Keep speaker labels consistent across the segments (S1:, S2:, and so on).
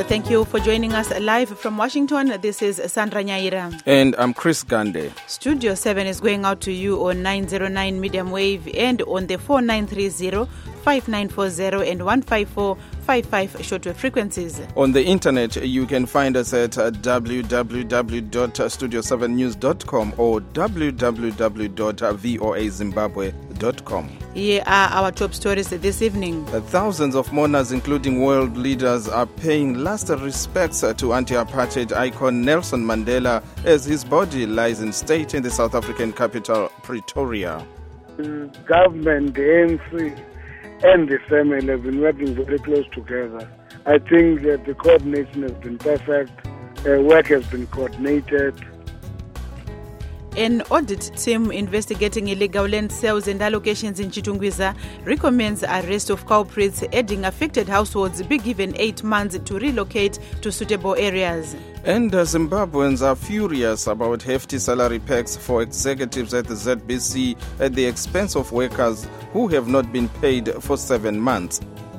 S1: Thank you for joining us live from Washington. This is Sandra Nyaira.
S2: And I'm Chris Gande.
S1: Studio 7 is going out to you on 909 medium wave and on the 4930, 5940 and 15455 shortwave frequencies.
S2: On the internet, you can find us at www.studio7news.com or www.voazimbabwe.com.
S1: Here are our top stories this evening.
S2: Thousands of mourners, including world leaders, are paying last respects to anti-apartheid icon Nelson Mandela as his body lies in state in the South African capital, Pretoria.
S3: The government, the ANC, and the family have been working very close together. I think that the coordination has been perfect. Work has been coordinated.
S1: An audit team investigating illegal land sales and allocations in Chitungwiza recommends arrest of culprits, adding affected households be given 8 months to relocate to suitable areas.
S2: And Zimbabweans are furious about hefty salary packs for executives at the ZBC at the expense of workers who have not been paid for 7 months.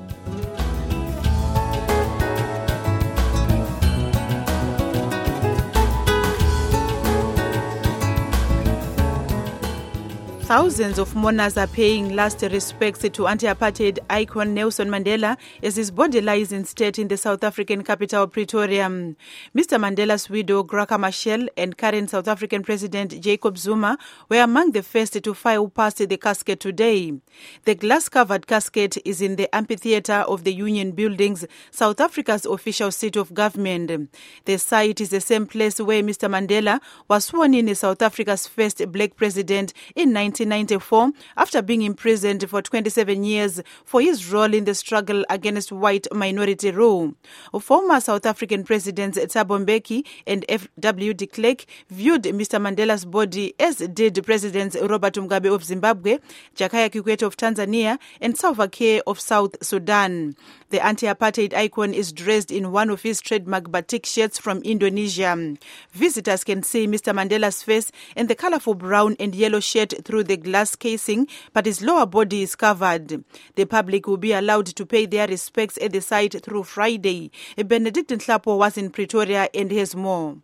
S1: Thousands of mourners are paying last respects to anti-apartheid icon Nelson Mandela as his body lies in state in the South African capital, Pretoria. Mr. Mandela's widow, Graca Machel, and current South African President Jacob Zuma were among the first to file past the casket today. The glass-covered casket is in the amphitheatre of the Union Buildings, South Africa's official seat of government. The site is the same place where Mr. Mandela was sworn in as South Africa's first black president in 1994 after being imprisoned for 27 years for his role in the struggle against white minority rule. Former South African Presidents Thabo Mbeki and F.W. de Klerk viewed Mr. Mandela's body, as did Presidents Robert Mugabe of Zimbabwe, Jakaya Kikwete of Tanzania, and Salva Kiir of South Sudan. The anti-apartheid icon is dressed in one of his trademark batik shirts from Indonesia. Visitors can see Mr. Mandela's face and the colorful brown and yellow shirt through the glass casing, but his lower body is covered. The public will be allowed to pay their respects at the site through Friday. Benedict Nhlapo was in Pretoria and has more.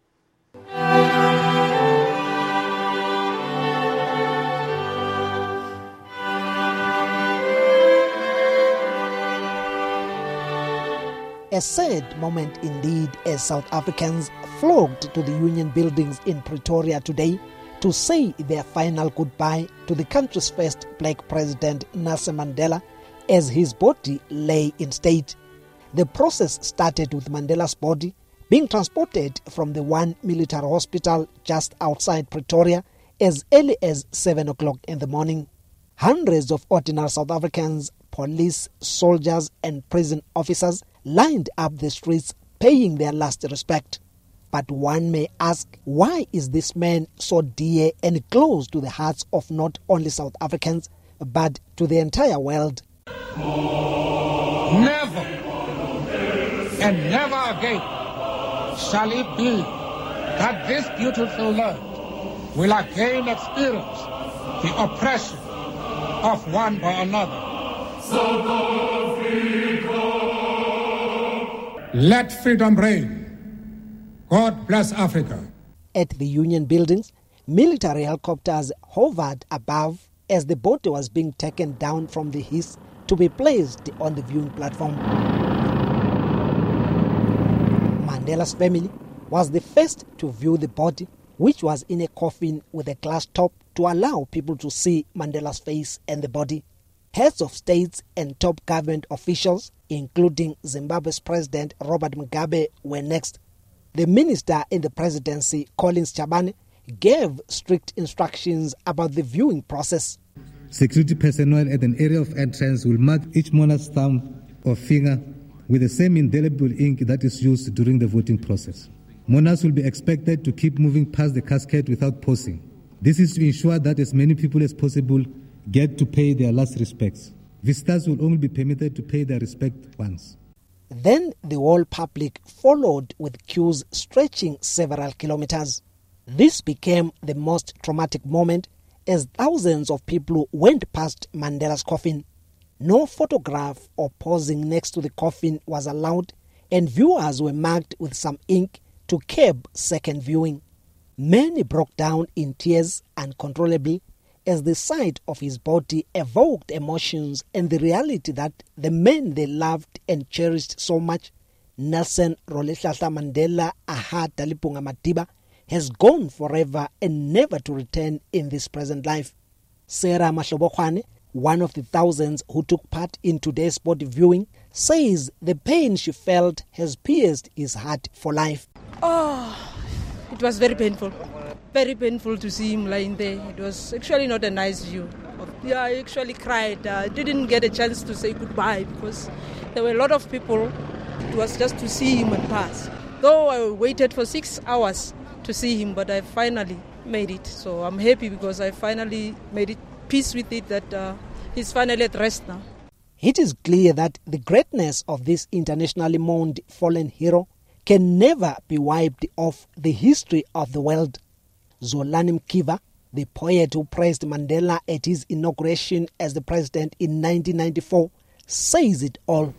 S4: A sad moment indeed as South Africans flocked to the Union Buildings in Pretoria today to say their final goodbye to the country's first black president, Nelson Mandela, as his body lay in state. The process started with Mandela's body being transported from the one military hospital just outside Pretoria as early as 7 o'clock in the morning. Hundreds of ordinary South Africans, police, soldiers and prison officers lined up the streets paying their last respect. But one may ask, why is this man so dear and close to the hearts of not only South Africans, but to the entire world?
S5: Never and never again shall it be that this beautiful land will again experience the oppression of one by another. South Africa. Let freedom reign. God bless Africa.
S4: At the Union Buildings, military helicopters hovered above as the body was being taken down from the hills to be placed on the viewing platform. Mandela's family was the first to view the body, which was in a coffin with a glass top to allow people to see Mandela's face and the body. Heads of states and top government officials, including Zimbabwe's President Robert Mugabe, were next. The minister in the presidency, Collins Chabane, gave strict instructions about the viewing process.
S6: Security personnel at an area of entrance will mark each mourner's thumb or finger with the same indelible ink that is used during the voting process. Mourners will be expected to keep moving past the casket without pausing. This is to ensure that as many people as possible get to pay their last respects. Visitors will only be permitted to pay their respect once.
S4: Then the whole public followed with queues stretching several kilometers. This became the most traumatic moment as thousands of people went past Mandela's coffin. No photograph or posing next to the coffin was allowed and viewers were marked with some ink to curb second viewing. Many broke down in tears uncontrollably as the sight of his body evoked emotions and the reality that the man they loved and cherished so much, Nelson Rolihlahla Mandela Aha Dalipunga Madiba, has gone forever and never to return in this present life. Sarah Mahlobokwane, one of the thousands who took part in today's body viewing, says the pain she felt has pierced his heart for life.
S7: Oh, it was very painful. Very painful to see him lying there. It was actually not a nice view. Yeah, I actually cried. I didn't get a chance to say goodbye because there were a lot of people. It was just to see him and pass. Though I waited for 6 hours to see him, but I finally made it. So I'm happy because I finally made it peace with it that he's finally at rest now.
S4: It is clear that the greatness of this internationally mourned fallen hero can never be wiped off the history of the world. Zolani Mkiva, the poet who praised Mandela at his inauguration as the president in 1994, says it all.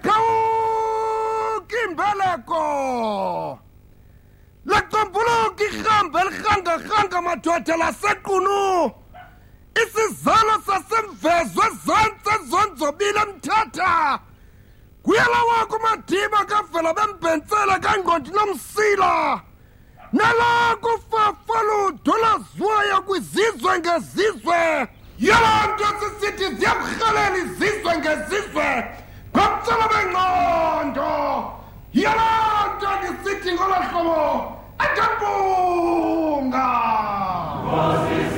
S8: Isizalo sasemvezwe zonke zonzobile mthatha kuyela wakho Madiba kavela bembhensela kangondi nomsila nala kufafalo dola zwaya kwizizwe ngezizwe yonke sisithi ziyamhalela izizwe ngezizwe kwamtsala bengqondo yonke ngisithi ngolahlobo ajabunga.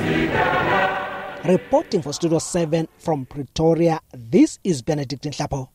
S4: Reporting for Studio 7 from Pretoria, this is Benedict Nhlapo.